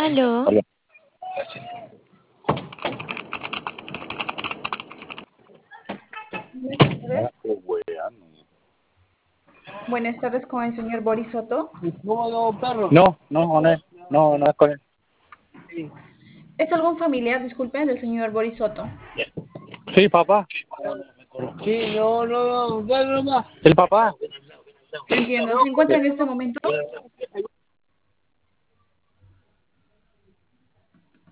Aló. Hola. Buenas tardes. No, Buenas tardes con el señor Boris Soto. no es con él. ¿Es algún familiar, disculpen, del señor Boris Soto? Sí, papá. Sí, no. El papá. Entiendo. ¿Se encuentra en este momento?